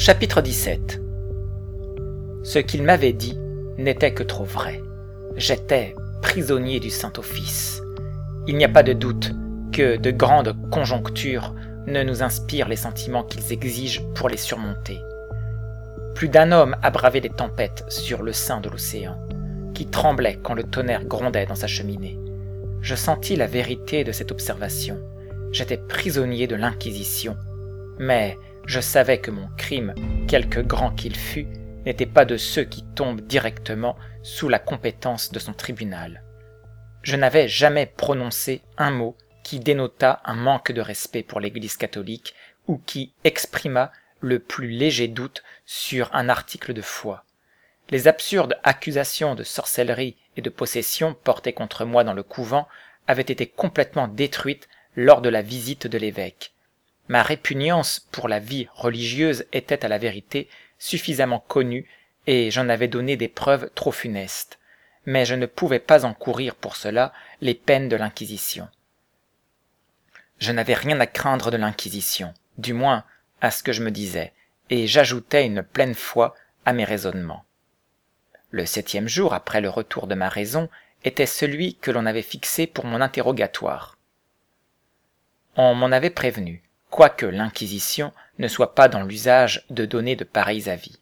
Chapitre 17. Ce qu'il m'avait dit n'était que trop vrai. J'étais prisonnier du Saint-Office. Il n'y a pas de doute que de grandes conjonctures ne nous inspirent les sentiments qu'ils exigent pour les surmonter. Plus d'un homme a bravé les tempêtes sur le sein de l'océan, qui tremblait quand le tonnerre grondait dans sa cheminée. Je sentis la vérité de cette observation. J'étais prisonnier de l'Inquisition, mais je savais que mon crime, quelque grand qu'il fût, n'était pas de ceux qui tombent directement sous la compétence de son tribunal. Je n'avais jamais prononcé un mot qui dénotât un manque de respect pour l'Église catholique ou qui exprimât le plus léger doute sur un article de foi. Les absurdes accusations de sorcellerie et de possession portées contre moi dans le couvent avaient été complètement détruites lors de la visite de l'évêque. Ma répugnance pour la vie religieuse était à la vérité suffisamment connue et j'en avais donné des preuves trop funestes, mais je ne pouvais pas encourir pour cela les peines de l'Inquisition. Je n'avais rien à craindre de l'Inquisition, du moins à ce que je me disais, et j'ajoutais une pleine foi à mes raisonnements. Le 7e jour après le retour de ma raison était celui que l'on avait fixé pour mon interrogatoire. On m'en avait prévenu, quoique l'Inquisition ne soit pas dans l'usage de donner de pareils avis.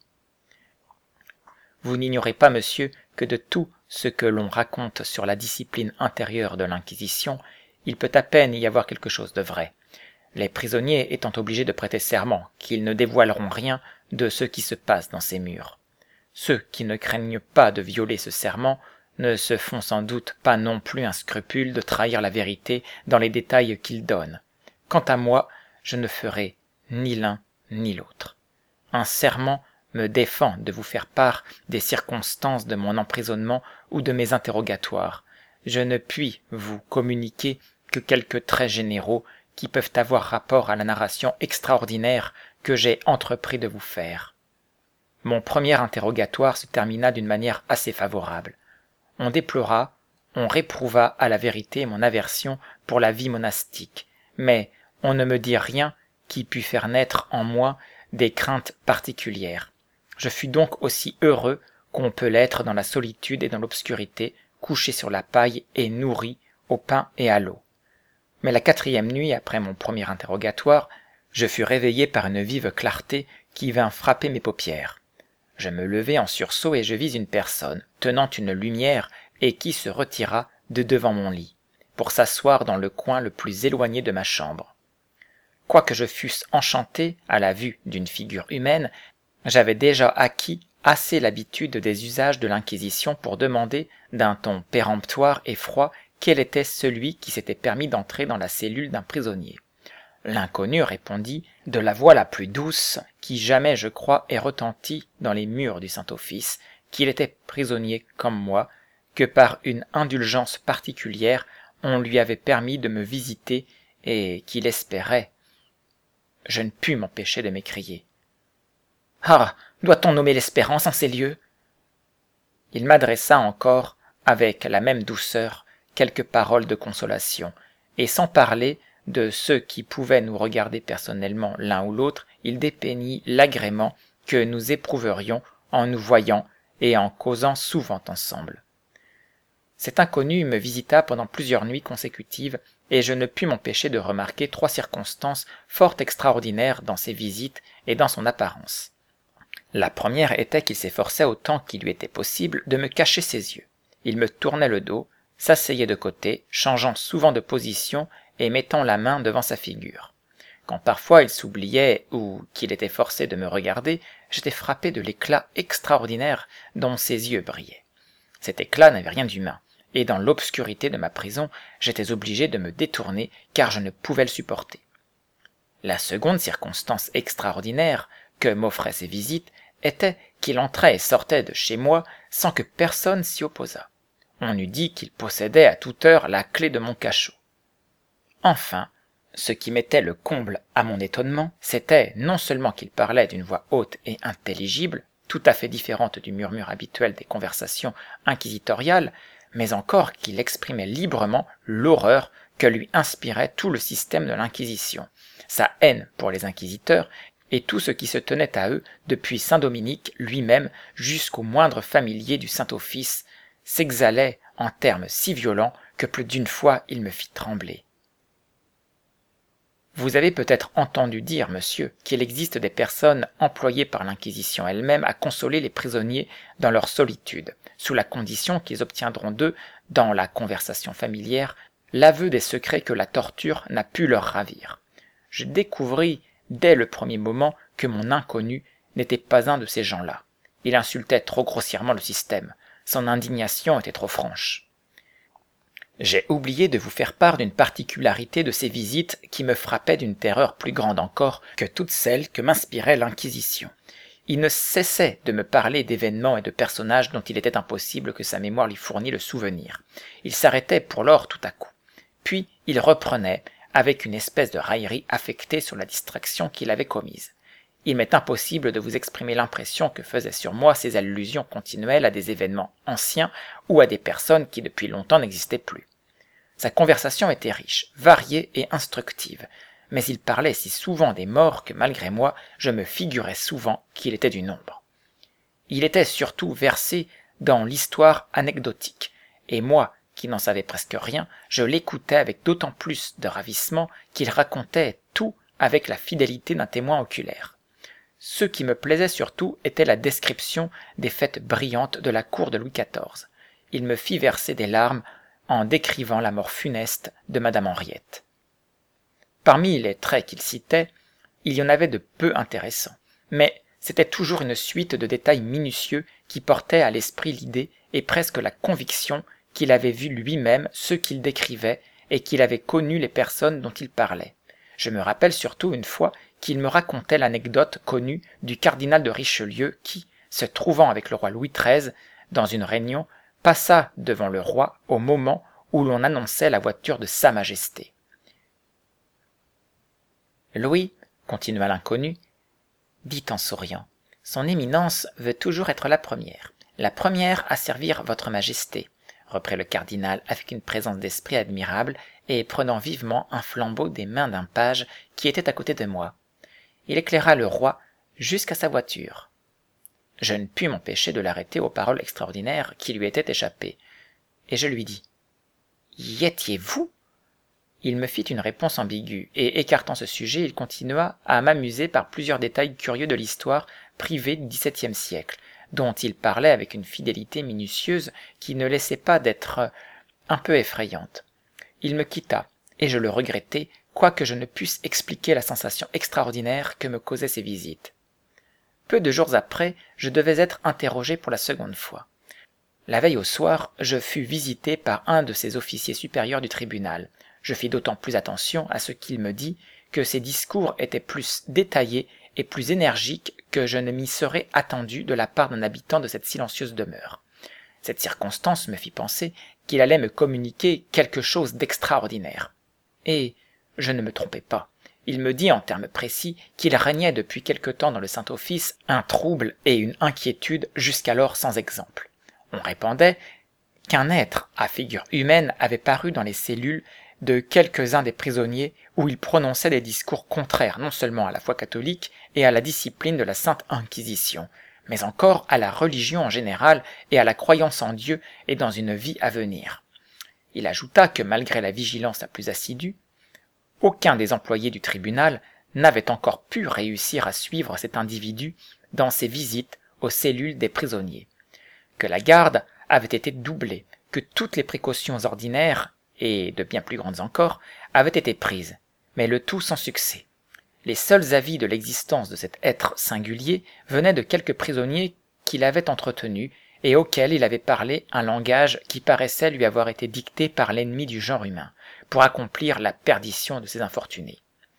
Vous n'ignorez pas, monsieur, que de tout ce que l'on raconte sur la discipline intérieure de l'Inquisition, il peut à peine y avoir quelque chose de vrai, les prisonniers étant obligés de prêter serment qu'ils ne dévoileront rien de ce qui se passe dans ces murs. Ceux qui ne craignent pas de violer ce serment ne se font sans doute pas non plus un scrupule de trahir la vérité dans les détails qu'ils donnent. Quant à moi, je ne ferai ni l'un ni l'autre. Un serment me défend de vous faire part des circonstances de mon emprisonnement ou de mes interrogatoires. Je ne puis vous communiquer que quelques traits généraux qui peuvent avoir rapport à la narration extraordinaire que j'ai entrepris de vous faire. Mon premier interrogatoire se termina d'une manière assez favorable. On déplora, on réprouva à la vérité mon aversion pour la vie monastique, mais on ne me dit rien qui pût faire naître en moi des craintes particulières. Je fus donc aussi heureux qu'on peut l'être dans la solitude et dans l'obscurité, couché sur la paille et nourri au pain et à l'eau. Mais la 4e nuit après mon premier interrogatoire, je fus réveillé par une vive clarté qui vint frapper mes paupières. Je me levai en sursaut et je vis une personne tenant une lumière et qui se retira de devant mon lit, pour s'asseoir dans le coin le plus éloigné de ma chambre. Quoique je fusse enchanté à la vue d'une figure humaine, j'avais déjà acquis assez l'habitude des usages de l'Inquisition pour demander, d'un ton péremptoire et froid, quel était celui qui s'était permis d'entrer dans la cellule d'un prisonnier. L'inconnu répondit de la voix la plus douce qui jamais, je crois, ait retenti dans les murs du Saint-Office, qu'il était prisonnier comme moi, que par une indulgence particulière on lui avait permis de me visiter et qu'il espérait. Je ne pus m'empêcher de m'écrier. « Ah, doit-on nommer l'espérance en ces lieux ?» Il m'adressa encore, avec la même douceur, quelques paroles de consolation, et sans parler de ceux qui pouvaient nous regarder personnellement l'un ou l'autre, il dépeignit l'agrément que nous éprouverions en nous voyant et en causant souvent ensemble. Cet inconnu me visita pendant plusieurs nuits consécutives, et je ne pus m'empêcher de remarquer 3 circonstances fort extraordinaires dans ses visites et dans son apparence. La première était qu'il s'efforçait autant qu'il lui était possible de me cacher ses yeux. Il me tournait le dos, s'asseyait de côté, changeant souvent de position et mettant la main devant sa figure. Quand parfois il s'oubliait ou qu'il était forcé de me regarder, j'étais frappé de l'éclat extraordinaire dont ses yeux brillaient. Cet éclat n'avait rien d'humain, et dans l'obscurité de ma prison, j'étais obligé de me détourner car je ne pouvais le supporter. La seconde circonstance extraordinaire que m'offraient ces visites était qu'il entrait et sortait de chez moi sans que personne s'y opposât. On eût dit qu'il possédait à toute heure la clé de mon cachot. Enfin, ce qui mettait le comble à mon étonnement, c'était non seulement qu'il parlait d'une voix haute et intelligible, tout à fait différente du murmure habituel des conversations inquisitoriales, mais encore qu'il exprimait librement l'horreur que lui inspirait tout le système de l'Inquisition, sa haine pour les inquisiteurs et tout ce qui se tenait à eux, depuis saint Dominique lui-même jusqu'au moindre familier du Saint-Office, s'exhalait en termes si violents que plus d'une fois il me fit trembler. Vous avez peut-être entendu dire, monsieur, qu'il existe des personnes employées par l'Inquisition elle-même à consoler les prisonniers dans leur solitude, sous la condition qu'ils obtiendront d'eux, dans la conversation familière, l'aveu des secrets que la torture n'a pu leur ravir. Je découvris, dès le premier moment, que mon inconnu n'était pas un de ces gens-là. Il insultait trop grossièrement le système. Son indignation était trop franche. J'ai oublié de vous faire part d'une particularité de ces visites qui me frappait d'une terreur plus grande encore que toutes celles que m'inspirait l'Inquisition. Il ne cessait de me parler d'événements et de personnages dont il était impossible que sa mémoire lui fournît le souvenir. Il s'arrêtait pour lors tout à coup. Puis il reprenait, avec une espèce de raillerie affectée sur la distraction qu'il avait commise. Il m'est impossible de vous exprimer l'impression que faisaient sur moi ces allusions continuelles à des événements anciens ou à des personnes qui depuis longtemps n'existaient plus. Sa conversation était riche, variée et instructive, mais il parlait si souvent des morts que malgré moi, je me figurais souvent qu'il était du nombre. Il était surtout versé dans l'histoire anecdotique, et moi, qui n'en savais presque rien, je l'écoutais avec d'autant plus de ravissement qu'il racontait tout avec la fidélité d'un témoin oculaire. Ce qui me plaisait surtout était la description des fêtes brillantes de la cour de Louis XIV. Il me fit verser des larmes en décrivant la mort funeste de Madame Henriette. Parmi les traits qu'il citait, il y en avait de peu intéressants, mais c'était toujours une suite de détails minutieux qui portaient à l'esprit l'idée et presque la conviction qu'il avait vu lui-même ceux qu'il décrivait et qu'il avait connu les personnes dont il parlait. Je me rappelle surtout une fois qu'il me racontait l'anecdote connue du cardinal de Richelieu qui, se trouvant avec le roi Louis XIII dans une réunion, passa devant le roi au moment où l'on annonçait la voiture de Sa Majesté. « Louis, continua l'inconnu, dit en souriant, son éminence veut toujours être la première à servir votre majesté, reprit le cardinal avec une présence d'esprit admirable et prenant vivement un flambeau des mains d'un page qui était à côté de moi. Il éclaira le roi jusqu'à sa voiture. Je ne pus m'empêcher de l'arrêter aux paroles extraordinaires qui lui étaient échappées, et je lui dis « Y étiez-vous » Il me fit une réponse ambiguë, et écartant ce sujet, il continua à m'amuser par plusieurs détails curieux de l'histoire privée du XVIIe siècle, dont il parlait avec une fidélité minutieuse qui ne laissait pas d'être un peu effrayante. Il me quitta, et je le regrettai, quoique je ne pusse expliquer la sensation extraordinaire que me causaient ces visites. Peu de jours après, je devais être interrogé pour la seconde fois. La veille au soir, je fus visité par un de ces officiers supérieurs du tribunal. Je fis d'autant plus attention à ce qu'il me dit que ses discours étaient plus détaillés et plus énergiques que je ne m'y serais attendu de la part d'un habitant de cette silencieuse demeure. Cette circonstance me fit penser qu'il allait me communiquer quelque chose d'extraordinaire. Et je ne me trompais pas. Il me dit en termes précis qu'il régnait depuis quelque temps dans le Saint-Office un trouble et une inquiétude jusqu'alors sans exemple. On répondait qu'un être à figure humaine avait paru dans les cellules de quelques-uns des prisonniers où il prononçait des discours contraires non seulement à la foi catholique et à la discipline de la Sainte Inquisition, mais encore à la religion en général et à la croyance en Dieu et dans une vie à venir. Il ajouta que malgré la vigilance la plus assidue, aucun des employés du tribunal n'avait encore pu réussir à suivre cet individu dans ses visites aux cellules des prisonniers, que la garde avait été doublée, que toutes les précautions ordinaires, et de bien plus grandes encore, avaient été prises, mais le tout sans succès. Les seuls avis de l'existence de cet être singulier venaient de quelques prisonniers qu'il avait entretenus et auxquels il avait parlé un langage qui paraissait lui avoir été dicté par l'ennemi du genre humain, pour accomplir la perdition de ces infortunés.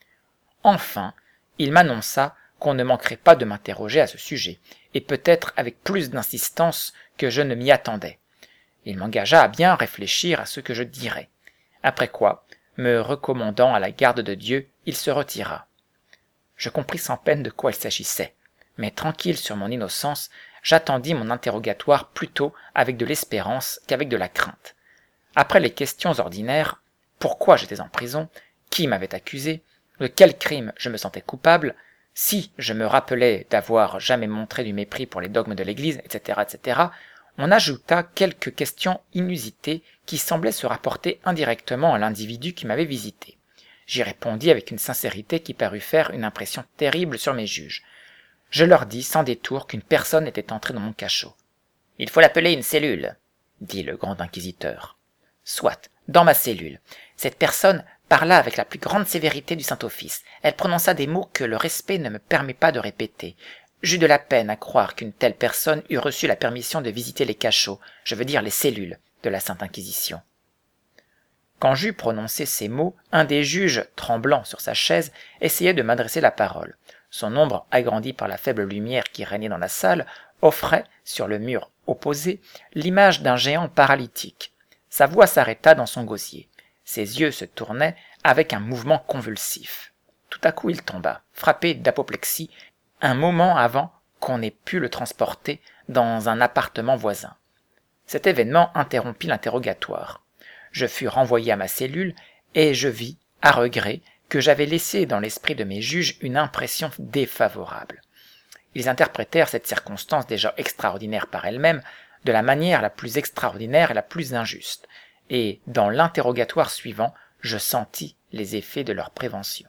Enfin, il m'annonça qu'on ne manquerait pas de m'interroger à ce sujet, et peut-être avec plus d'insistance que je ne m'y attendais. Il m'engagea à bien réfléchir à ce que je dirais, après quoi, me recommandant à la garde de Dieu, il se retira. Je compris sans peine de quoi il s'agissait, mais tranquille sur mon innocence, j'attendis mon interrogatoire plutôt avec de l'espérance qu'avec de la crainte. Après les questions ordinaires, pourquoi j'étais en prison, qui m'avait accusé, de quel crime je me sentais coupable, Si je me rappelais d'avoir jamais montré du mépris pour les dogmes de l'Église, etc., on ajouta quelques questions inusitées qui semblaient se rapporter indirectement à l'individu qui m'avait visité. J'y répondis avec une sincérité qui parut faire une impression terrible sur mes juges. Je leur dis sans détour qu'une personne était entrée dans mon cachot. « Il faut l'appeler une cellule, » dit le grand inquisiteur. « Soit, dans ma cellule. Cette personne parla avec la plus grande sévérité du Saint-Office. Elle prononça des mots que le respect ne me permet pas de répéter. J'eus de la peine à croire qu'une telle personne eût reçu la permission de visiter les cachots, je veux dire les cellules, de la Sainte Inquisition. » Quand j'eus prononcé ces mots, un des juges, tremblant sur sa chaise, essayait de m'adresser la parole. Son ombre, agrandie par la faible lumière qui régnait dans la salle, offrait, sur le mur opposé, l'image d'un géant paralytique. Sa voix s'arrêta dans son gosier. Ses yeux se tournaient avec un mouvement convulsif. Tout à coup il tomba, frappé d'apoplexie, un moment avant qu'on ait pu le transporter dans un appartement voisin. Cet événement interrompit l'interrogatoire. Je fus renvoyé à ma cellule et je vis, à regret, que j'avais laissé dans l'esprit de mes juges une impression défavorable. Ils interprétèrent cette circonstance déjà extraordinaire par elle-même de la manière la plus extraordinaire et la plus injuste, et dans l'interrogatoire suivant, je sentis les effets de leur prévention.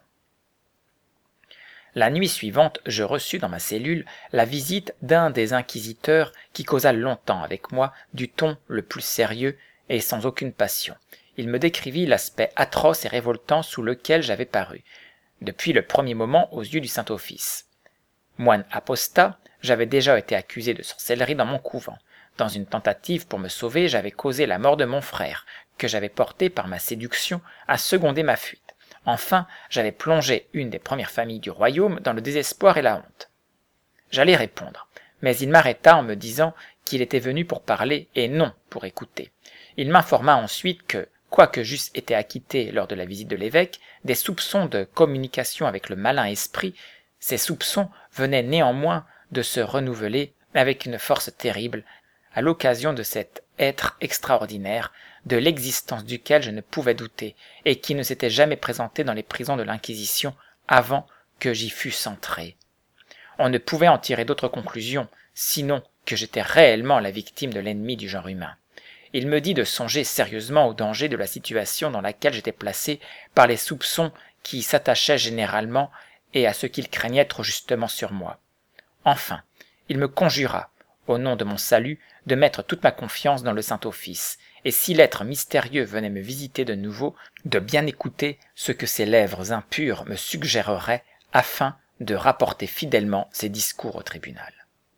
La nuit suivante, je reçus dans ma cellule la visite d'un des inquisiteurs qui causa longtemps avec moi du ton le plus sérieux et sans aucune passion. Il me décrivit l'aspect atroce et révoltant sous lequel j'avais paru, depuis le premier moment aux yeux du Saint-Office. Moine apostat, j'avais déjà été accusé de sorcellerie dans mon couvent. Dans une tentative pour me sauver, j'avais causé la mort de mon frère, que j'avais porté par ma séduction à seconder ma fuite. Enfin, j'avais plongé une des premières familles du royaume dans le désespoir et la honte. J'allais répondre, mais il m'arrêta en me disant qu'il était venu pour parler et non pour écouter. Il m'informa ensuite que, quoique j'eusse été acquitté lors de la visite de l'évêque, des soupçons de communication avec le malin esprit, ces soupçons venaient néanmoins de se renouveler avec une force terrible à l'occasion de cet être extraordinaire, de l'existence duquel je ne pouvais douter, et qui ne s'était jamais présenté dans les prisons de l'Inquisition avant que j'y fusse entré. On ne pouvait en tirer d'autre conclusion, sinon que j'étais réellement la victime de l'ennemi du genre humain. Il me dit de songer sérieusement au danger de la situation dans laquelle j'étais placé par les soupçons qui s'attachaient généralement et à ce qu'il craignait trop justement sur moi. Enfin, il me conjura, au nom de mon salut, de mettre toute ma confiance dans le Saint-Office, et si l'être mystérieux venait me visiter de nouveau, de bien écouter ce que ses lèvres impures me suggéreraient afin de rapporter fidèlement ses discours au tribunal.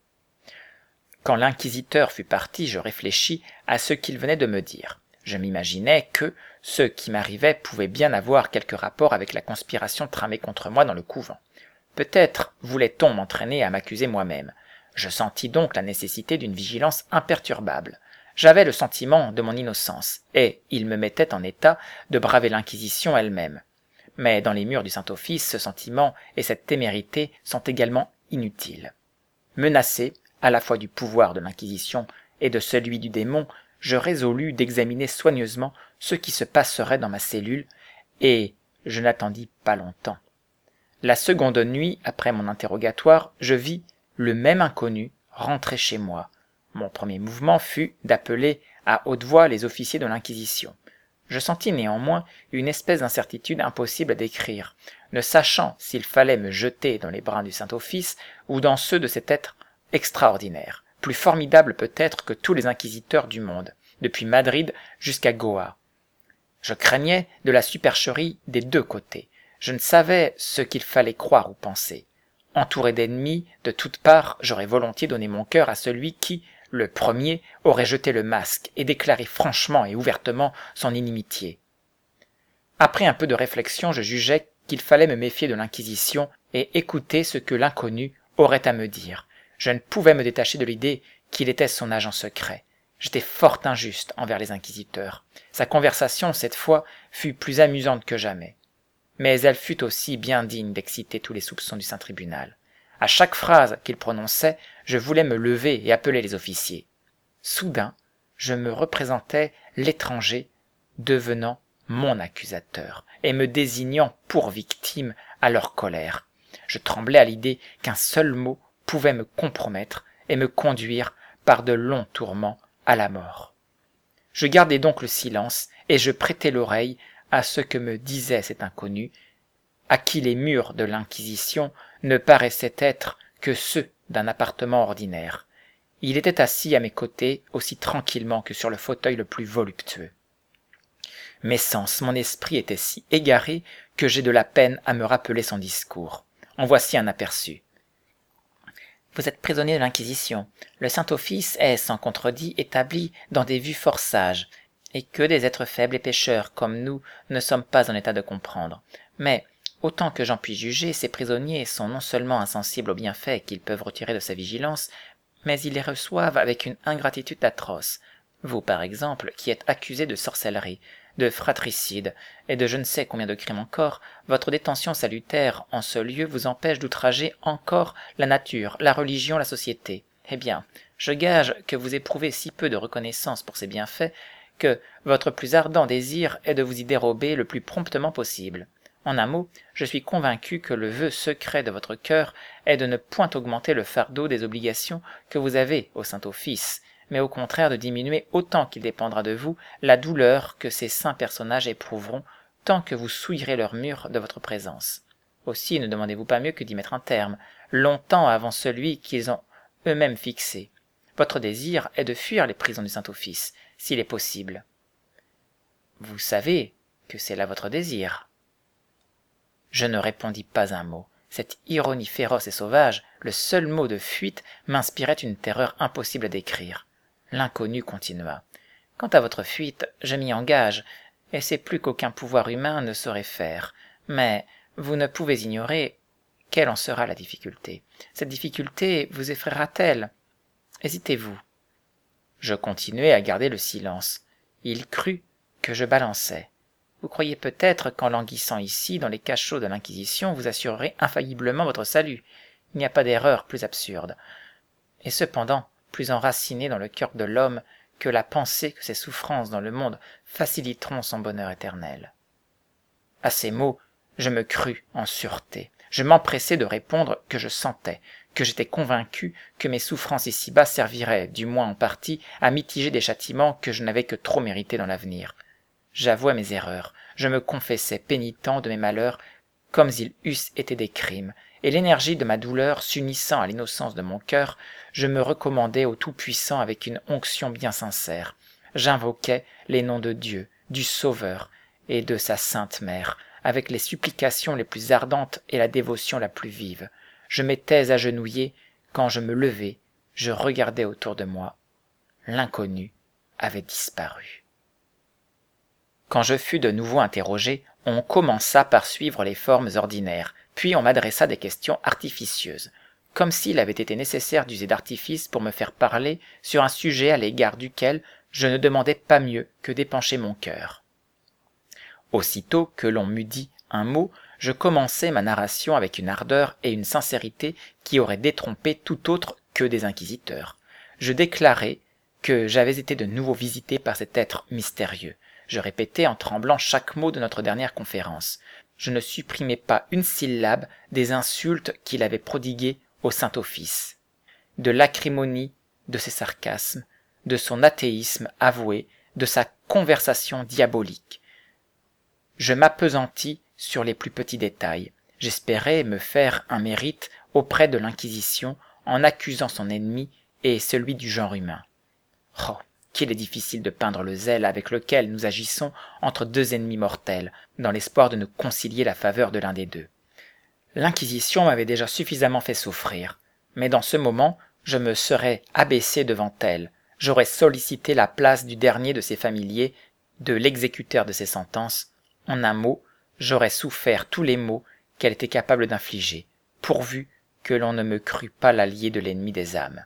Quand l'inquisiteur fut parti, je réfléchis à ce qu'il venait de me dire. Je m'imaginais que ce qui m'arrivait pouvait bien avoir quelque rapport avec la conspiration tramée contre moi dans le couvent. Peut-être voulait-on m'entraîner à m'accuser moi-même. Je sentis donc la nécessité d'une vigilance imperturbable. J'avais le sentiment de mon innocence, et il me mettait en état de braver l'Inquisition elle-même. Mais dans les murs du Saint-Office, ce sentiment et cette témérité sont également inutiles. Menacé, à la fois du pouvoir de l'Inquisition et de celui du démon, je résolus d'examiner soigneusement ce qui se passerait dans ma cellule, et je n'attendis pas longtemps. La seconde nuit, après mon interrogatoire, je vis le même inconnu rentrer chez moi. Mon premier mouvement fut d'appeler à haute voix les officiers de l'Inquisition. Je sentis néanmoins une espèce d'incertitude impossible à décrire, ne sachant s'il fallait me jeter dans les bras du Saint-Office ou dans ceux de cet être extraordinaire, plus formidable peut-être que tous les inquisiteurs du monde, depuis Madrid jusqu'à Goa. Je craignais de la supercherie des deux côtés. Je ne savais ce qu'il fallait croire ou penser. Entouré d'ennemis de toutes parts, j'aurais volontiers donné mon cœur à celui qui, le premier, aurait jeté le masque et déclaré franchement et ouvertement son inimitié. Après un peu de réflexion, je jugeai qu'il fallait me méfier de l'Inquisition et écouter ce que l'inconnu aurait à me dire. Je ne pouvais me détacher de l'idée qu'il était son agent secret. J'étais fort injuste envers les inquisiteurs. Sa conversation, cette fois, fut plus amusante que jamais. Mais elle fut aussi bien digne d'exciter tous les soupçons du Saint-Tribunal. À chaque phrase qu'il prononçait, je voulais me lever et appeler les officiers. Soudain, je me représentais l'étranger devenant mon accusateur et me désignant pour victime à leur colère. Je tremblais à l'idée qu'un seul mot pouvait me compromettre et me conduire par de longs tourments à la mort. Je gardai donc le silence et je prêtai l'oreille à ce que me disait cet inconnu, à qui les murs de l'Inquisition ne paraissaient être que ceux d'un appartement ordinaire. Il était assis à mes côtés aussi tranquillement que sur le fauteuil le plus voluptueux. Mes sens, mon esprit étaient si égarés que j'ai de la peine à me rappeler son discours. En voici un aperçu. Vous êtes prisonnier de l'Inquisition. Le Saint-Office est, sans contredit, établi dans des vues fort sages, et que des êtres faibles et pécheurs comme nous ne sommes pas en état de comprendre. Mais, autant que j'en puis juger, ces prisonniers sont non seulement insensibles aux bienfaits qu'ils peuvent retirer de sa vigilance, mais ils les reçoivent avec une ingratitude atroce. Vous, par exemple, qui êtes accusé de sorcellerie, de fratricide et de je ne sais combien de crimes encore, votre détention salutaire en ce lieu vous empêche d'outrager encore la nature, la religion, la société. Eh bien, je gage que vous éprouvez si peu de reconnaissance pour ces bienfaits que votre plus ardent désir est de vous y dérober le plus promptement possible. En un mot, je suis convaincu que le vœu secret de votre cœur est de ne point augmenter le fardeau des obligations que vous avez au Saint-Office, mais au contraire de diminuer autant qu'il dépendra de vous la douleur que ces saints personnages éprouveront tant que vous souillerez leurs murs de votre présence. Aussi ne demandez-vous pas mieux que d'y mettre un terme, longtemps avant celui qu'ils ont eux-mêmes fixé. Votre désir est de fuir les prisons du Saint-Office, s'il est possible. Vous savez que c'est là votre désir. Je ne répondis pas un mot. Cette ironie féroce et sauvage, le seul mot de fuite, m'inspirait une terreur impossible à décrire. L'inconnu continua. Quant à votre fuite, je m'y engage, et c'est plus qu'aucun pouvoir humain ne saurait faire. Mais vous ne pouvez ignorer quelle en sera la difficulté. Cette difficulté vous effraiera-t-elle? Hésitez-vous. Je continuai à garder le silence. Il crut que je balançais. Vous croyez peut-être qu'en languissant ici, dans les cachots de l'Inquisition, vous assurerez infailliblement votre salut. Il n'y a pas d'erreur plus absurde. Et cependant, plus enracinée dans le cœur de l'homme que la pensée que ses souffrances dans le monde faciliteront son bonheur éternel. À ces mots, je me crus en sûreté. Je m'empressai de répondre que je sentais, que j'étais convaincu que mes souffrances ici-bas serviraient, du moins en partie, à mitiger des châtiments que je n'avais que trop mérités dans l'avenir. J'avouai mes erreurs, je me confessais pénitent de mes malheurs comme s'ils eussent été des crimes, et l'énergie de ma douleur s'unissant à l'innocence de mon cœur, je me recommandai au Tout-Puissant avec une onction bien sincère. J'invoquai les noms de Dieu, du Sauveur et de sa Sainte Mère, avec les supplications les plus ardentes et la dévotion la plus vive. Je m'étais agenouillé, quand je me levai, je regardai autour de moi. L'inconnu avait disparu. Quand je fus de nouveau interrogé, on commença par suivre les formes ordinaires, puis on m'adressa des questions artificieuses, comme s'il avait été nécessaire d'user d'artifice pour me faire parler sur un sujet à l'égard duquel je ne demandais pas mieux que d'épancher mon cœur. Aussitôt que l'on m'eut dit un mot, je commençai ma narration avec une ardeur et une sincérité qui auraient détrompé tout autre que des inquisiteurs. Je déclarai que j'avais été de nouveau visité par cet être mystérieux. Je répétai en tremblant chaque mot de notre dernière conférence. Je ne supprimai pas une syllabe des insultes qu'il avait prodiguées au Saint-Office, de l'acrimonie de ses sarcasmes, de son athéisme avoué, de sa conversation diabolique. Je m'appesantis sur les plus petits détails. J'espérais me faire un mérite auprès de l'Inquisition en accusant son ennemi et celui du genre humain. Oh, qu'il est difficile de peindre le zèle avec lequel nous agissons entre deux ennemis mortels, dans l'espoir de nous concilier la faveur de l'un des deux. L'Inquisition m'avait déjà suffisamment fait souffrir, mais dans ce moment, je me serais abaissé devant elle, j'aurais sollicité la place du dernier de ses familiers, de l'exécuteur de ses sentences. En un mot, j'aurais souffert tous les maux qu'elle était capable d'infliger, pourvu que l'on ne me crût pas l'allié de l'ennemi des âmes.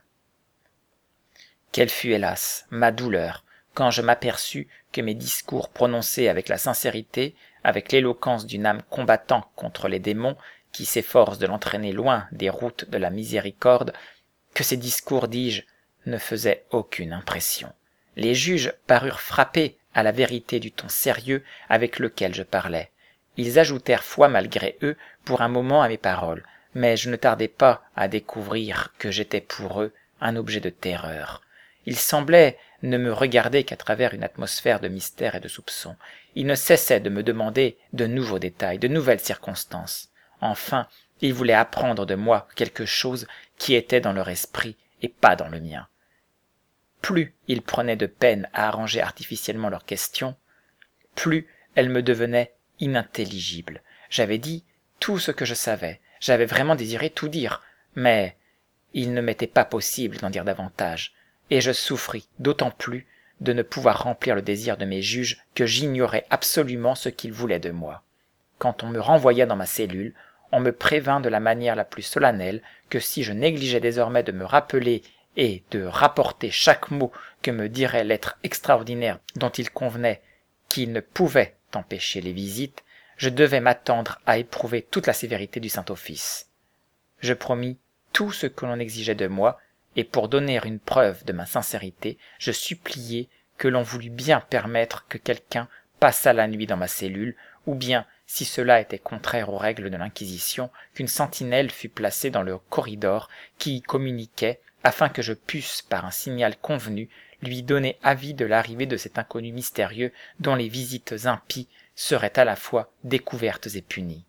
Quelle fut, hélas, ma douleur, quand je m'aperçus que mes discours prononcés avec la sincérité, avec l'éloquence d'une âme combattant contre les démons qui s'efforcent de l'entraîner loin des routes de la miséricorde, que ces discours, dis-je, ne faisaient aucune impression. Les juges parurent frappés à la vérité du ton sérieux avec lequel je parlais. Ils ajoutèrent foi malgré eux pour un moment à mes paroles, mais je ne tardai pas à découvrir que j'étais pour eux un objet de terreur. Ils semblaient ne me regarder qu'à travers une atmosphère de mystère et de soupçon. Ils ne cessaient de me demander de nouveaux détails, de nouvelles circonstances. Enfin, ils voulaient apprendre de moi quelque chose qui était dans leur esprit et pas dans le mien. Plus ils prenaient de peine à arranger artificiellement leurs questions, plus elles me devenaient inintelligibles. J'avais dit tout ce que je savais, j'avais vraiment désiré tout dire, mais il ne m'était pas possible d'en dire davantage, et je souffris d'autant plus de ne pouvoir remplir le désir de mes juges que j'ignorais absolument ce qu'ils voulaient de moi. Quand on me renvoya dans ma cellule, on me prévint de la manière la plus solennelle que si je négligeais désormais de me rappeler et de rapporter chaque mot que me dirait l'être extraordinaire dont il convenait qu'il ne pouvait empêcher les visites, je devais m'attendre à éprouver toute la sévérité du Saint-Office. Je promis tout ce que l'on exigeait de moi, et pour donner une preuve de ma sincérité, je suppliai que l'on voulût bien permettre que quelqu'un passât la nuit dans ma cellule, ou bien, si cela était contraire aux règles de l'Inquisition, qu'une sentinelle fût placée dans le corridor qui y communiquait, afin que je pusse, par un signal convenu, lui donner avis de l'arrivée de cet inconnu mystérieux dont les visites impies seraient à la fois découvertes et punies.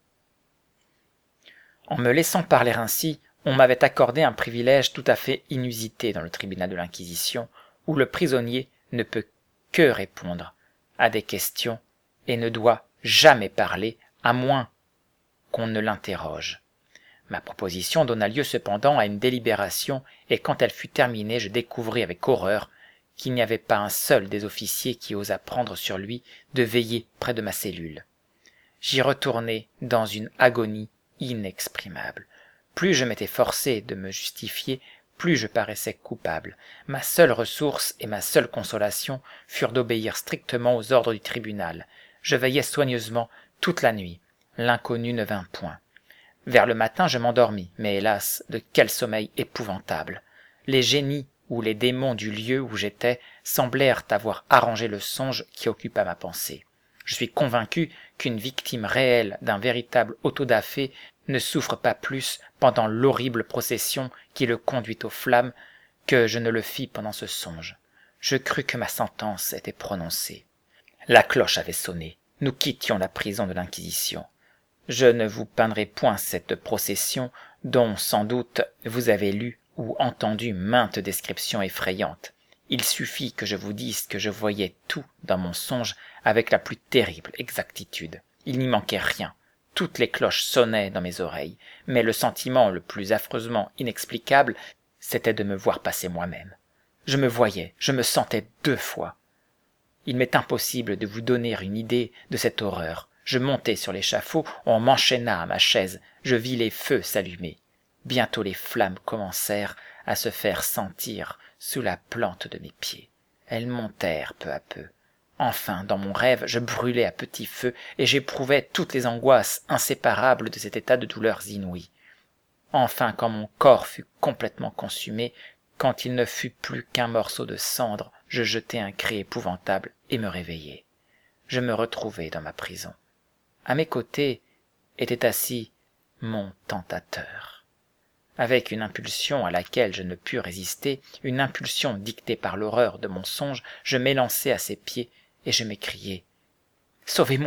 En me laissant parler ainsi, on m'avait accordé un privilège tout à fait inusité dans le tribunal de l'Inquisition, où le prisonnier ne peut que répondre à des questions et ne doit jamais parler, à moins qu'on ne l'interroge. Ma proposition donna lieu cependant à une délibération, et quand elle fut terminée, je découvris avec horreur qu'il n'y avait pas un seul des officiers qui osât prendre sur lui de veiller près de ma cellule. J'y retournai dans une agonie inexprimable. Plus je m'étais forcé de me justifier, plus je paraissais coupable. Ma seule ressource et ma seule consolation furent d'obéir strictement aux ordres du tribunal. Je veillais soigneusement toute la nuit. L'inconnu ne vint point. Vers le matin, je m'endormis, mais hélas, de quel sommeil épouvantable! Les génies ou les démons du lieu où j'étais semblèrent avoir arrangé le songe qui occupa ma pensée. Je suis convaincu qu'une victime réelle d'un véritable autodafé ne souffre pas plus pendant l'horrible procession qui le conduit aux flammes que je ne le fis pendant ce songe. Je crus que ma sentence était prononcée. La cloche avait sonné. Nous quittions la prison de l'Inquisition. Je ne vous peindrai point cette procession dont sans doute vous avez lu ou entendu maintes descriptions effrayantes. Il suffit que je vous dise que je voyais tout dans mon songe avec la plus terrible exactitude. Il n'y manquait rien. Toutes les cloches sonnaient dans mes oreilles, mais le sentiment le plus affreusement inexplicable, c'était de me voir passer moi-même. Je me voyais, je me sentais 2 fois. Il m'est impossible de vous donner une idée de cette horreur. Je montai sur l'échafaud, on m'enchaîna à ma chaise, je vis les feux s'allumer. Bientôt les flammes commencèrent à se faire sentir sous la plante de mes pieds. Elles montèrent peu à peu. Enfin, dans mon rêve, je brûlais à petit feu et j'éprouvais toutes les angoisses inséparables de cet état de douleurs inouïes. Enfin, quand mon corps fut complètement consumé, quand il ne fut plus qu'un morceau de cendre, je jetai un cri épouvantable et me réveillai. Je me retrouvai dans ma prison. À mes côtés était assis mon tentateur. Avec une impulsion à laquelle je ne pus résister, une impulsion dictée par l'horreur de mon songe, je m'élançai à ses pieds et je m'écriai « Sauvez-moi !»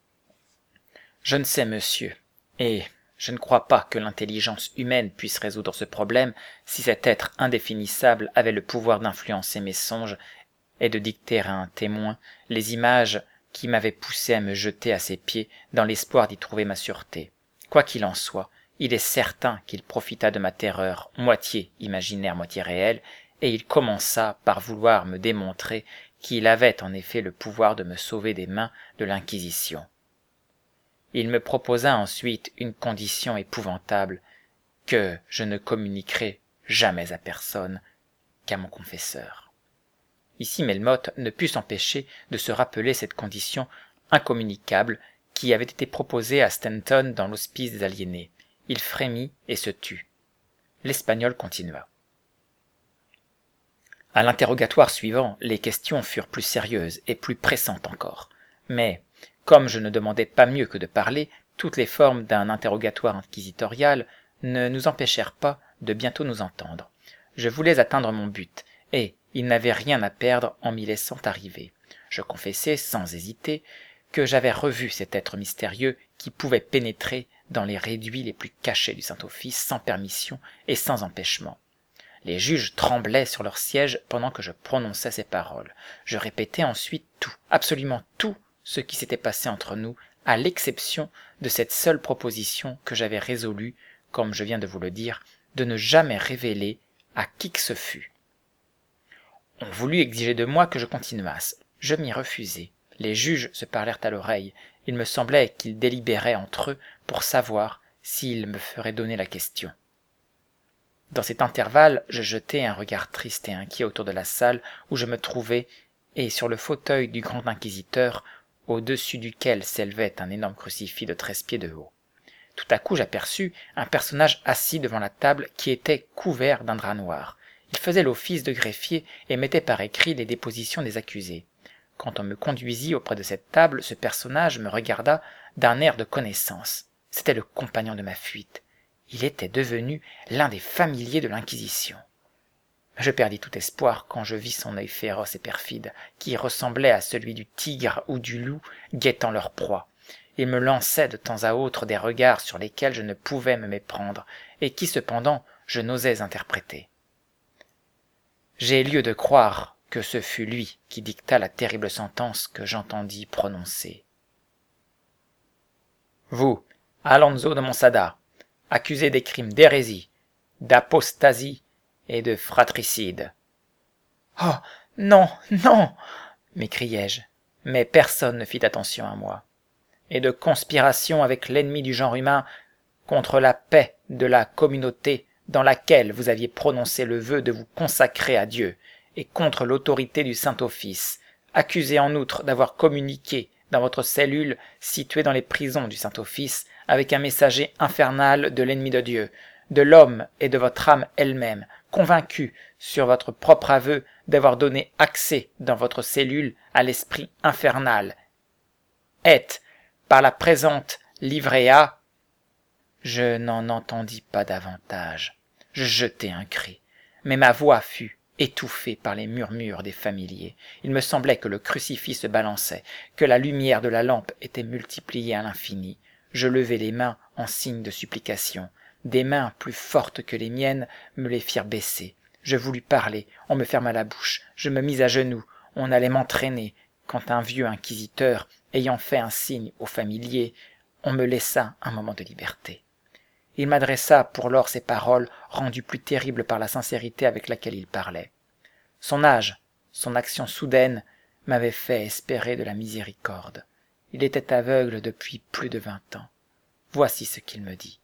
Je ne sais, monsieur, et je ne crois pas que l'intelligence humaine puisse résoudre ce problème si cet être indéfinissable avait le pouvoir d'influencer mes songes et de dicter à un témoin les images qui m'avaient poussé à me jeter à ses pieds dans l'espoir d'y trouver ma sûreté. Quoi qu'il en soit, il est certain qu'il profita de ma terreur, moitié imaginaire, moitié réelle, et il commença par vouloir me démontrer qu'il avait en effet le pouvoir de me sauver des mains de l'Inquisition. Il me proposa ensuite une condition épouvantable que je ne communiquerai jamais à personne qu'à mon confesseur. Ici Melmoth ne put s'empêcher de se rappeler cette condition incommunicable qui avait été proposée à Stanton dans l'hospice des aliénés. Il frémit et se tut. L'Espagnol continua. À l'interrogatoire suivant, les questions furent plus sérieuses et plus pressantes encore. Mais, comme je ne demandais pas mieux que de parler, toutes les formes d'un interrogatoire inquisitorial ne nous empêchèrent pas de bientôt nous entendre. Je voulais atteindre mon but, et il n'avait rien à perdre en m'y laissant arriver. Je confessai, sans hésiter, que j'avais revu cet être mystérieux qui pouvait pénétrer dans les réduits les plus cachés du Saint-Office sans permission et sans empêchement. Les juges tremblaient sur leur siège pendant que je prononçais ces paroles. Je répétai ensuite tout, absolument tout ce qui s'était passé entre nous, à l'exception de cette seule proposition que j'avais résolu, comme je viens de vous le dire, de ne jamais révéler à qui que ce fût. On voulut exiger de moi que je continuasse. Je m'y refusai. Les juges se parlèrent à l'oreille. Il me semblait qu'ils délibéraient entre eux pour savoir s'ils me feraient donner la question. Dans cet intervalle, je jetai un regard triste et inquiet autour de la salle où je me trouvais et sur le fauteuil du grand inquisiteur, au-dessus duquel s'élevait un énorme crucifix de 13 pieds de haut. Tout à coup, j'aperçus un personnage assis devant la table qui était couvert d'un drap noir. Il faisait l'office de greffier et mettait par écrit les dépositions des accusés. Quand on me conduisit auprès de cette table, ce personnage me regarda d'un air de connaissance. C'était le compagnon de ma fuite. Il était devenu l'un des familiers de l'Inquisition. Je perdis tout espoir quand je vis son œil féroce et perfide, qui ressemblait à celui du tigre ou du loup guettant leur proie. Il me lançait de temps à autre des regards sur lesquels je ne pouvais me méprendre, et qui cependant je n'osais interpréter. J'ai lieu de croire que ce fut lui qui dicta la terrible sentence que j'entendis prononcer. Vous, Alonso de Monsada, accusé des crimes d'hérésie, d'apostasie et de fratricide. « Oh, non, non !» m'écriai-je, mais personne ne fit attention à moi. « Et de conspiration avec l'ennemi du genre humain contre la paix de la communauté dans laquelle vous aviez prononcé le vœu de vous consacrer à Dieu, et contre l'autorité du Saint-Office, accusé en outre d'avoir communiqué dans votre cellule située dans les prisons du Saint-Office avec un messager infernal de l'ennemi de Dieu, de l'homme et de votre âme elle-même, convaincu sur votre propre aveu d'avoir donné accès dans votre cellule à l'esprit infernal. Êtes, par la présente livrée à... Je n'en entendis pas davantage. Je jetai un cri, mais ma voix fut étouffée par les murmures des familiers. Il me semblait que le crucifix se balançait, que la lumière de la lampe était multipliée à l'infini. Je levai les mains en signe de supplication. Des mains plus fortes que les miennes me les firent baisser. Je voulus parler, on me ferma la bouche. Je me mis à genoux, on allait m'entraîner, quand un vieux inquisiteur, ayant fait un signe aux familiers, on me laissa un moment de liberté. Il m'adressa pour lors ces paroles, rendues plus terribles par la sincérité avec laquelle il parlait. Son âge, son action soudaine, m'avaient fait espérer de la miséricorde. Il était aveugle depuis plus de 20 ans. Voici ce qu'il me dit.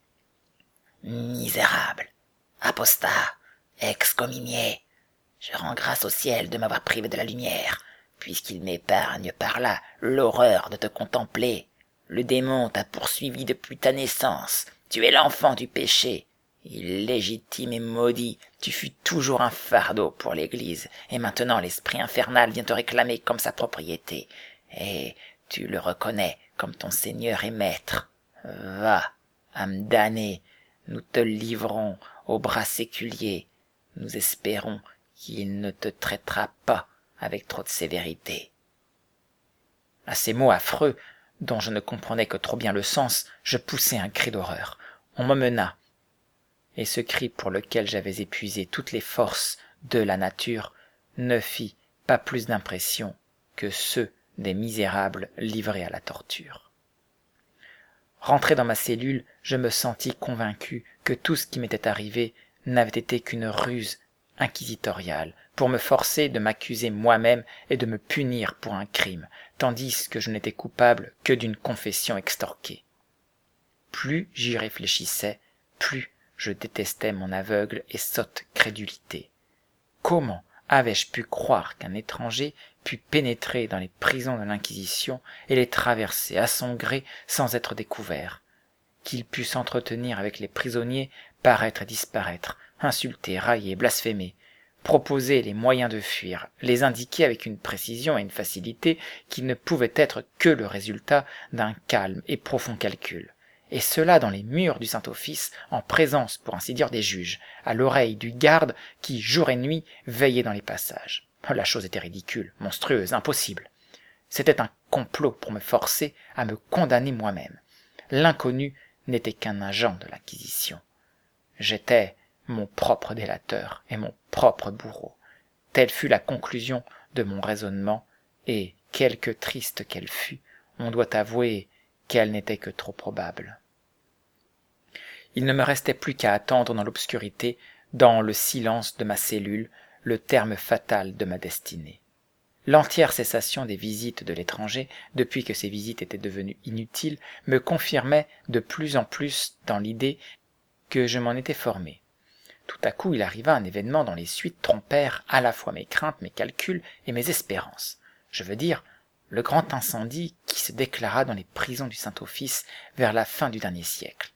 « Misérable, apostat, excommunié, je rends grâce au ciel de m'avoir privé de la lumière, puisqu'il m'épargne par là l'horreur de te contempler. Le démon t'a poursuivi depuis ta naissance. Tu es l'enfant du péché. Illégitime et maudit, tu fus toujours un fardeau pour l'Église, et maintenant l'esprit infernal vient te réclamer comme sa propriété. Et tu le reconnais comme ton Seigneur et Maître. Va, âme damnée, nous te livrons aux bras séculiers. Nous espérons qu'il ne te traitera pas avec trop de sévérité. » À ces mots affreux, dont je ne comprenais que trop bien le sens, je poussai un cri d'horreur. On m'emmena, et ce cri pour lequel j'avais épuisé toutes les forces de la nature ne fit pas plus d'impression que ceux des misérables livrés à la torture. Rentré dans ma cellule, je me sentis convaincu que tout ce qui m'était arrivé n'avait été qu'une ruse inquisitoriale pour me forcer de m'accuser moi-même et de me punir pour un crime, tandis que je n'étais coupable que d'une confession extorquée. Plus j'y réfléchissais, plus je détestais mon aveugle et sotte crédulité. Comment avais-je pu croire qu'un étranger pût pénétrer dans les prisons de l'Inquisition et les traverser à son gré sans être découvert, qu'il pût s'entretenir avec les prisonniers, paraître et disparaître, insulter, railler, blasphémer, proposer les moyens de fuir, les indiquer avec une précision et une facilité qui ne pouvaient être que le résultat d'un calme et profond calcul. Et cela dans les murs du Saint-Office, en présence, pour ainsi dire, des juges, à l'oreille du garde qui, jour et nuit, veillait dans les passages. La chose était ridicule, monstrueuse, impossible. C'était un complot pour me forcer à me condamner moi-même. L'inconnu n'était qu'un agent de l'Inquisition. J'étais mon propre délateur et mon propre bourreau. Telle fut la conclusion de mon raisonnement, et, quelque triste qu'elle fût, on doit avouer qu'elle n'était que trop probable. Il ne me restait plus qu'à attendre dans l'obscurité, dans le silence de ma cellule, le terme fatal de ma destinée. L'entière cessation des visites de l'étranger, depuis que ces visites étaient devenues inutiles, me confirmait de plus en plus dans l'idée que je m'en étais formé. Tout à coup, il arriva un événement dont les suites trompèrent à la fois mes craintes, mes calculs et mes espérances. Je veux dire, le grand incendie qui se déclara dans les prisons du Saint-Office vers la fin du dernier siècle.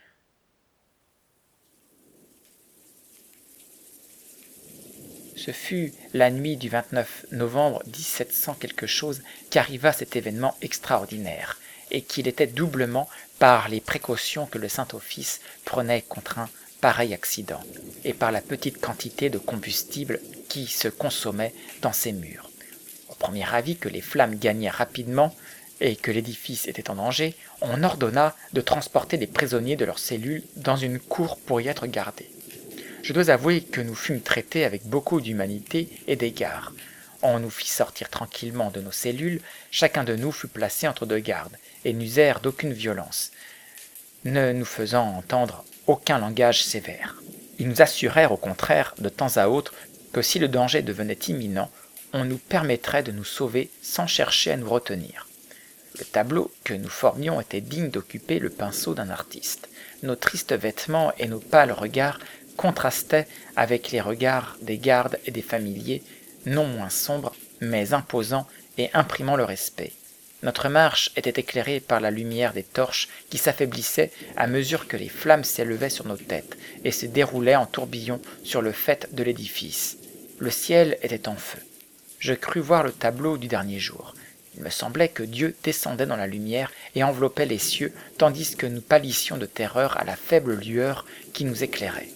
Ce fut la nuit du 29 novembre 1700 quelque chose qu'arriva cet événement extraordinaire, et qu'il était doublement par les précautions que le Saint-Office prenait contre un pareil accident, et par la petite quantité de combustible qui se consommait dans ses murs. Au premier avis que les flammes gagnaient rapidement et que l'édifice était en danger, on ordonna de transporter les prisonniers de leurs cellules dans une cour pour y être gardés. Je dois avouer que nous fûmes traités avec beaucoup d'humanité et d'égard. On nous fit sortir tranquillement de nos cellules, chacun de nous fut placé entre deux gardes, et n'usèrent d'aucune violence, ne nous faisant entendre aucun langage sévère. Ils nous assurèrent au contraire, de temps à autre, que si le danger devenait imminent, on nous permettrait de nous sauver sans chercher à nous retenir. Le tableau que nous formions était digne d'occuper le pinceau d'un artiste. Nos tristes vêtements et nos pâles regards contrastaient avec les regards des gardes et des familiers, non moins sombres, mais imposants et imprimant le respect. Notre marche était éclairée par la lumière des torches qui s'affaiblissait à mesure que les flammes s'élevaient sur nos têtes et se déroulaient en tourbillons sur le faîte de l'édifice. Le ciel était en feu. Je crus voir le tableau du dernier jour. Il me semblait que Dieu descendait dans la lumière et enveloppait les cieux, tandis que nous pâlissions de terreur à la faible lueur qui nous éclairait.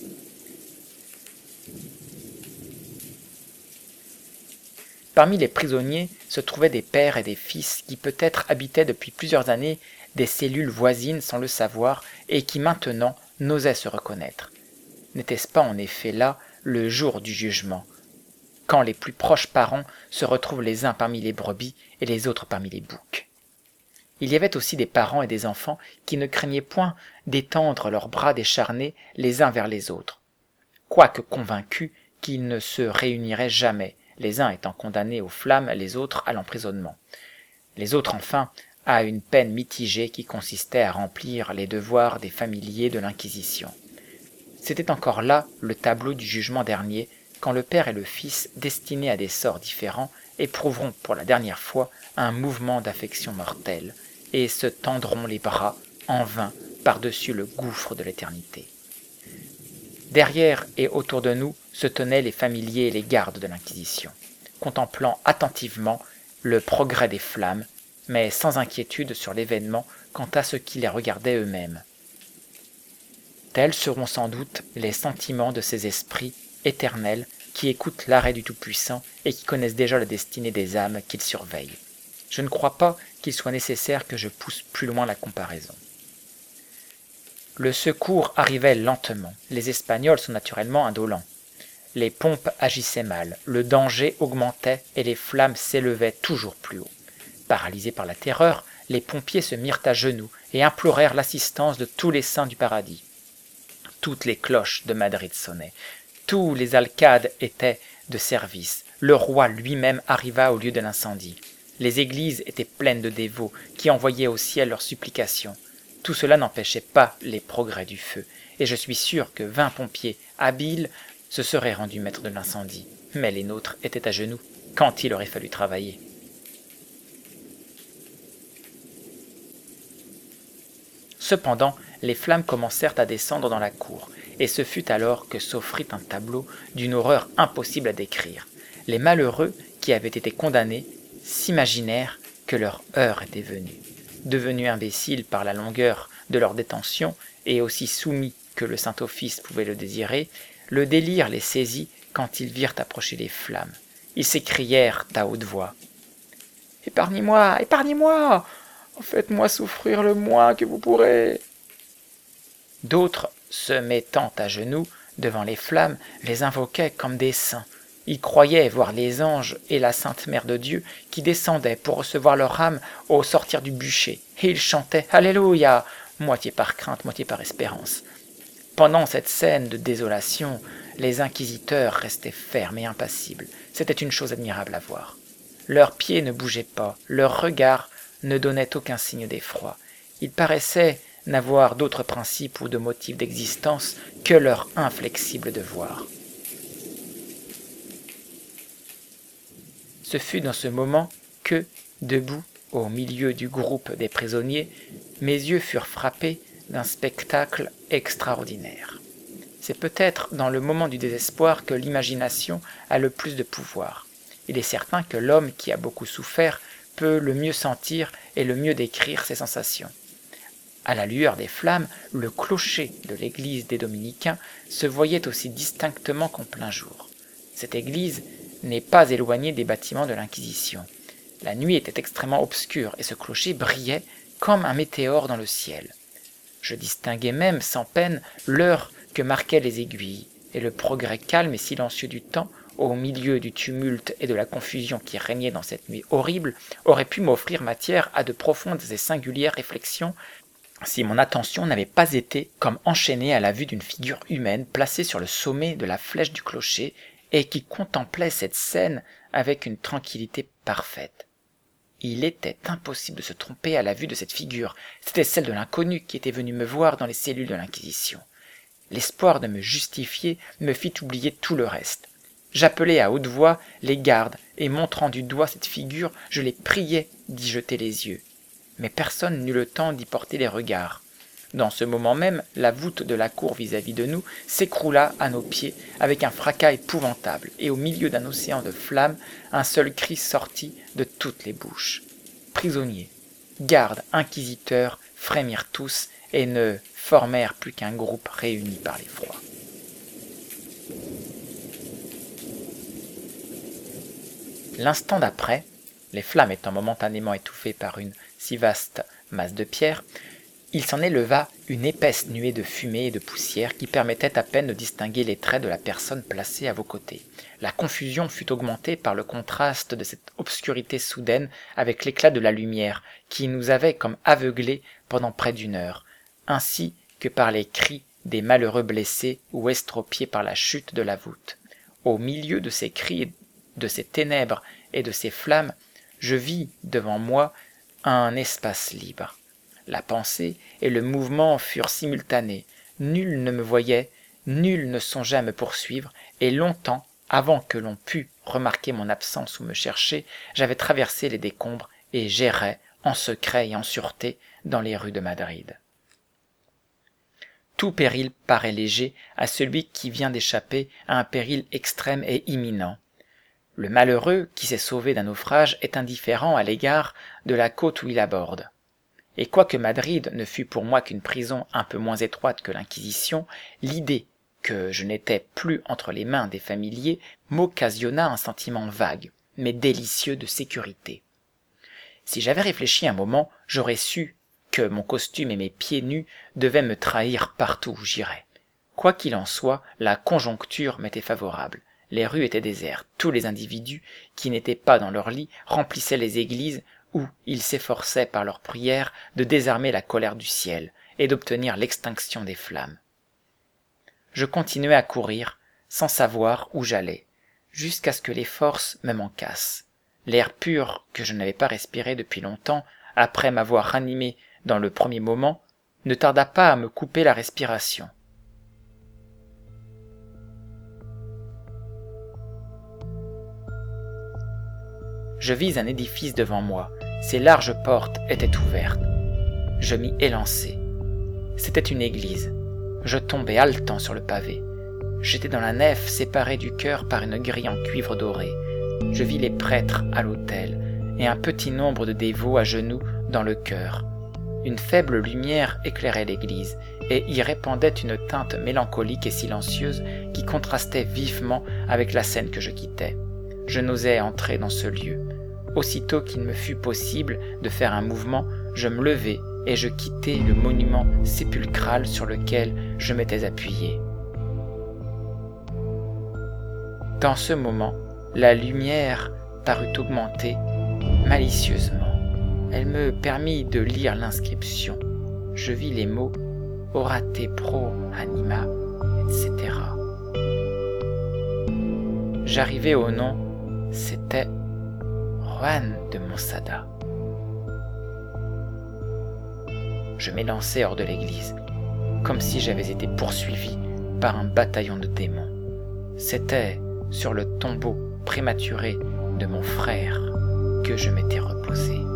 Parmi les prisonniers se trouvaient des pères et des fils qui peut-être habitaient depuis plusieurs années des cellules voisines sans le savoir et qui maintenant n'osaient se reconnaître. N'était-ce pas en effet là le jour du jugement, quand les plus proches parents se retrouvent les uns parmi les brebis et les autres parmi les boucs? Il y avait aussi des parents et des enfants qui ne craignaient point d'étendre leurs bras décharnés les uns vers les autres, quoique convaincus qu'ils ne se réuniraient jamais, les uns étant condamnés aux flammes, les autres à l'emprisonnement. Les autres, enfin, à une peine mitigée qui consistait à remplir les devoirs des familiers de l'Inquisition. C'était encore là le tableau du jugement dernier, quand le père et le fils, destinés à des sorts différents, éprouveront pour la dernière fois un mouvement d'affection mortelle, et se tendront les bras, en vain, par-dessus le gouffre de l'éternité. Derrière et autour de nous se tenaient les familiers et les gardes de l'Inquisition, contemplant attentivement le progrès des flammes, mais sans inquiétude sur l'événement quant à ce qui les regardait eux-mêmes. Tels seront sans doute les sentiments de ces esprits éternels qui écoutent l'arrêt du Tout-Puissant et qui connaissent déjà la destinée des âmes qu'ils surveillent. Je ne crois pas qu'il soit nécessaire que je pousse plus loin la comparaison. Le secours arrivait lentement. Les Espagnols sont naturellement indolents. Les pompes agissaient mal, le danger augmentait et les flammes s'élevaient toujours plus haut. Paralysés par la terreur, les pompiers se mirent à genoux et implorèrent l'assistance de tous les saints du paradis. Toutes les cloches de Madrid sonnaient. Tous les alcades étaient de service. Le roi lui-même arriva au lieu de l'incendie. Les églises étaient pleines de dévots qui envoyaient au ciel leurs supplications. Tout cela n'empêchait pas les progrès du feu, et je suis sûr que 20 pompiers habiles se seraient rendus maîtres de l'incendie. Mais les nôtres étaient à genoux quand il aurait fallu travailler. Cependant, les flammes commencèrent à descendre dans la cour, et ce fut alors que s'offrit un tableau d'une horreur impossible à décrire. Les malheureux qui avaient été condamnés s'imaginèrent que leur heure était venue. Devenus imbéciles par la longueur de leur détention et aussi soumis que le Saint-Office pouvait le désirer, le délire les saisit quand ils virent approcher les flammes. Ils s'écrièrent à haute voix « Épargnez-moi, épargnez-moi! Faites-moi souffrir le moins que vous pourrez !» D'autres, se mettant à genoux devant les flammes, les invoquaient comme des saints. Ils croyaient voir les anges et la Sainte Mère de Dieu qui descendaient pour recevoir leur âme au sortir du bûcher, et ils chantaient « Alléluia !» moitié par crainte, moitié par espérance. Pendant cette scène de désolation, les inquisiteurs restaient fermes et impassibles. C'était une chose admirable à voir. Leurs pieds ne bougeaient pas, leurs regards ne donnaient aucun signe d'effroi. Ils paraissaient n'avoir d'autre principe ou de motif d'existence que leur inflexible devoir. Ce fut dans ce moment que, debout au milieu du groupe des prisonniers, mes yeux furent frappés d'un spectacle extraordinaire. C'est peut-être dans le moment du désespoir que l'imagination a le plus de pouvoir. Il est certain que l'homme qui a beaucoup souffert peut le mieux sentir et le mieux décrire ses sensations. À la lueur des flammes, le clocher de l'église des Dominicains se voyait aussi distinctement qu'en plein jour. Cette église n'est pas éloignée des bâtiments de l'Inquisition. La nuit était extrêmement obscure et ce clocher brillait comme un météore dans le ciel. Je distinguais même sans peine l'heure que marquaient les aiguilles, et le progrès calme et silencieux du temps, au milieu du tumulte et de la confusion qui régnait dans cette nuit horrible, aurait pu m'offrir matière à de profondes et singulières réflexions si mon attention n'avait pas été comme enchaînée à la vue d'une figure humaine placée sur le sommet de la flèche du clocher et qui contemplait cette scène avec une tranquillité parfaite. Il était impossible de se tromper à la vue de cette figure. C'était celle de l'inconnu qui était venu me voir dans les cellules de l'Inquisition. L'espoir de me justifier me fit oublier tout le reste. J'appelai à haute voix les gardes et montrant du doigt cette figure, je les priais d'y jeter les yeux. Mais personne n'eut le temps d'y porter les regards. Dans ce moment même, la voûte de la cour vis-à-vis de nous s'écroula à nos pieds avec un fracas épouvantable, et au milieu d'un océan de flammes, un seul cri sortit de toutes les bouches. Prisonniers, gardes, inquisiteurs frémirent tous et ne formèrent plus qu'un groupe réuni par l'effroi. L'instant d'après, les flammes étant momentanément étouffées par une si vaste masse de pierre, il s'en éleva une épaisse nuée de fumée et de poussière qui permettait à peine de distinguer les traits de la personne placée à vos côtés. La confusion fut augmentée par le contraste de cette obscurité soudaine avec l'éclat de la lumière qui nous avait comme aveuglés pendant près d'une heure, ainsi que par les cris des malheureux blessés ou estropiés par la chute de la voûte. Au milieu de ces cris, de ces ténèbres et de ces flammes, je vis devant moi un espace libre. La pensée et le mouvement furent simultanés. Nul ne me voyait, nul ne songeait à me poursuivre, et longtemps, avant que l'on pût remarquer mon absence ou me chercher, j'avais traversé les décombres et j'errais, en secret et en sûreté, dans les rues de Madrid. Tout péril paraît léger à celui qui vient d'échapper à un péril extrême et imminent. Le malheureux qui s'est sauvé d'un naufrage est indifférent à l'égard de la côte où il aborde. Et quoique Madrid ne fût pour moi qu'une prison un peu moins étroite que l'Inquisition, l'idée que je n'étais plus entre les mains des familiers m'occasionna un sentiment vague, mais délicieux de sécurité. Si j'avais réfléchi un moment, j'aurais su que mon costume et mes pieds nus devaient me trahir partout où j'irais. Quoi qu'il en soit, la conjoncture m'était favorable. Les rues étaient désertes, tous les individus qui n'étaient pas dans leur lit remplissaient les églises où ils s'efforçaient par leurs prières de désarmer la colère du ciel et d'obtenir l'extinction des flammes. Je continuai à courir, sans savoir où j'allais, jusqu'à ce que les forces me manquassent. L'air pur que je n'avais pas respiré depuis longtemps, après m'avoir ranimé dans le premier moment, ne tarda pas à me couper la respiration. Je vis un édifice devant moi. Ses larges portes étaient ouvertes. Je m'y élançai. C'était une église. Je tombai haletant sur le pavé. J'étais dans la nef, séparée du chœur par une grille en cuivre doré. Je vis les prêtres à l'autel et un petit nombre de dévots à genoux dans le chœur. Une faible lumière éclairait l'église et y répandait une teinte mélancolique et silencieuse qui contrastait vivement avec la scène que je quittais. Je n'osais entrer dans ce lieu. Aussitôt qu'il me fut possible de faire un mouvement, je me levai et je quittai le monument sépulcral sur lequel je m'étais appuyé. Dans ce moment, la lumière parut augmenter malicieusement. Elle me permit de lire l'inscription. Je vis les mots « Orate pro anima », etc. J'arrivai au nom, c'était Juan de Monsada. Je m'élançai hors de l'église, comme si j'avais été poursuivi par un bataillon de démons. C'était sur le tombeau prématuré de mon frère que je m'étais reposé.